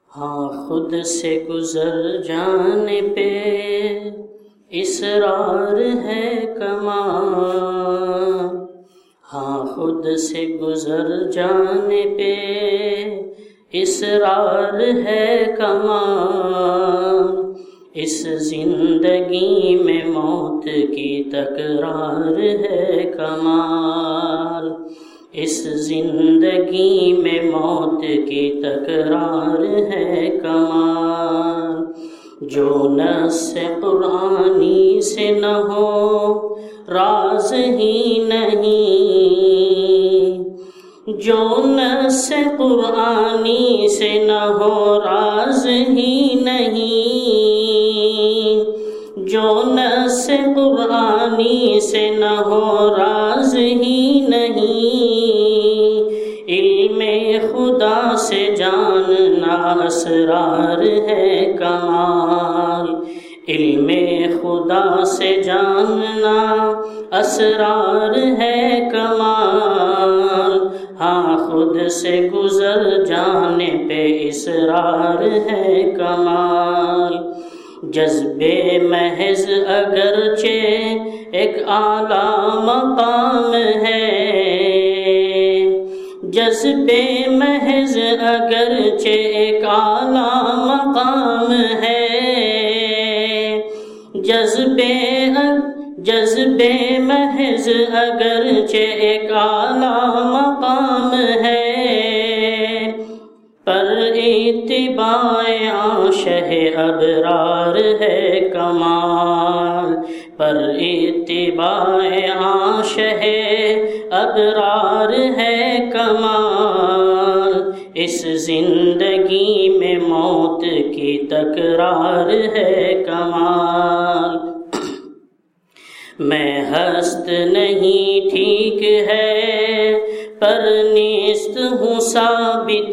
ہاں خود سے گزر جانے پہ اصرار ہے کمال، ہاں خود سے گزر جانے پہ اصرار ہے کمال، اس زندگی میں موت کی تکرار ہے کمال، اس زندگی میں موت کی تکرار ہے کمال، جو نص قرآنی سے نہ ہو راز ہی نہیں، جو نص قرآنی سے نہ ہو راز ہی نہیں، جو نص قرآنی سے نہ ہو راز ہی نہیں، علم خدا سے جاننا اسرار ہے کمال، علم خدا سے جاننا اسرار ہے کمال، ہاں خود سے گزر جانے پہ اصرار ہے کمال، جذبے محض اگرچہ ایک اعلیٰ مقام ہے، جذبے محض اگرچہ ایک اعلیٰ مقام ہے، جذبے محض اگرچہ ایک اعلیٰ مقام ہے، پر اتباع عاشق ابرار ہے کمال، پر اتباع عاشق ابرار ہے کمال، اس زندگی میں موت کی تکرار ہے کمال، میں ہست نہیں ٹھیک ہے پر نیست ہوں ثابت،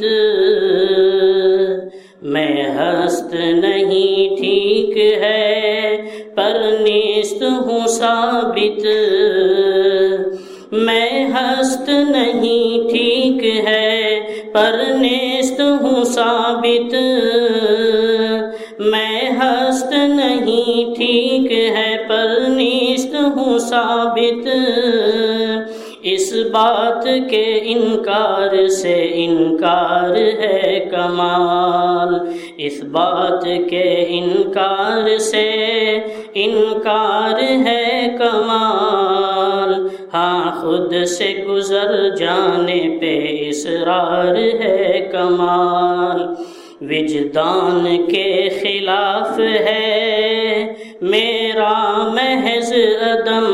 میں ہست نہیں ٹھیک ہے پر نیست ہوں ثابت، میں ہست نہیں ٹھیک ہے پر نیست ہوں ثابت، میں ہست نہیں ٹھیک ہے پر نیست ہوں ثابت، اس بات کے انکار سے انکار ہے کمال، اس بات کے انکار سے انکار ہے کمال، ہاں خود سے گزر جانے پہ اصرار ہے کمال، وجدان کے خلاف ہے میرا محض عدم،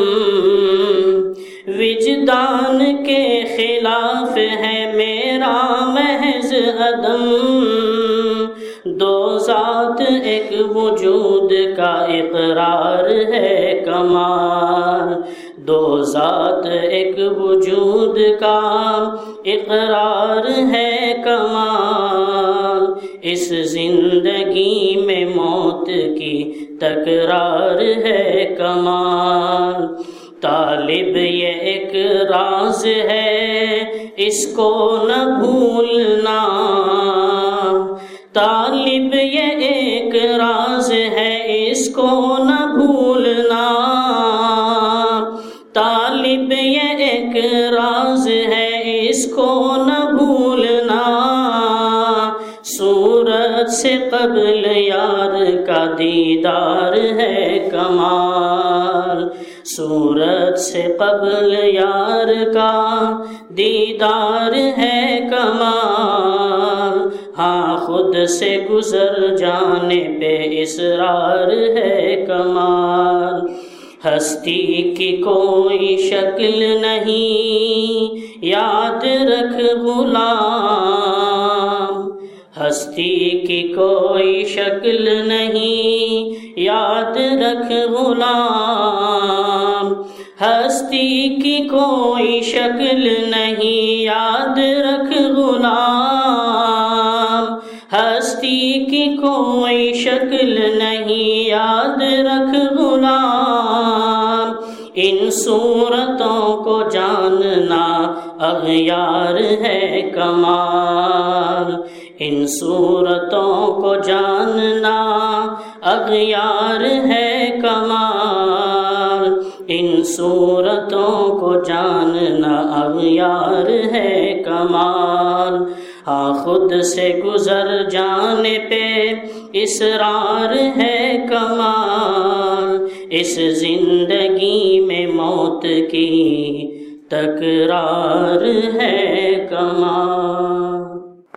وجدان کے خلاف ہے میرا محض عدم، دو ذات ایک وجود کا اقرار ہے کمال، دو ذات ایک وجود کا اقرار ہے کمال، اس زندگی میں موت کی تکرار ہے کمال، طالب یہ ایک راز ہے اس کو نہ بھولنا، طالب یہ ایک راز ہے اس کو نہ بھولنا، طالب یہ ایک راز ہے اس کو نہ بھولنا، صورت سے قبل یار کا دیدار ہے کمال، صورت سے قبل یار کا دیدار ہے کمال، ہاں خود سے گزر جانے پہ اصرار ہے کمال، ہستی کی کوئی شکل نہیں یاد رکھ غلام، ہستی کی کوئی شکل نہیں یاد رکھ غلام، ہستی کی کوئی شکل نہیں یاد رکھ غلام، ہستی کی کوئی شکل نہیں یاد رکھ غلام، ان صورتوں کو جاننا اغیار ہے کمال، ان صورتوں کو جاننا اغیار ہے کمال، ان صورتوں کو جاننا اغیار ہے کمال، ہاں خود سے گزر جانے پہ اصرار ہے کمال، اس زندگی میں موت کی تکرار ہے کمال۔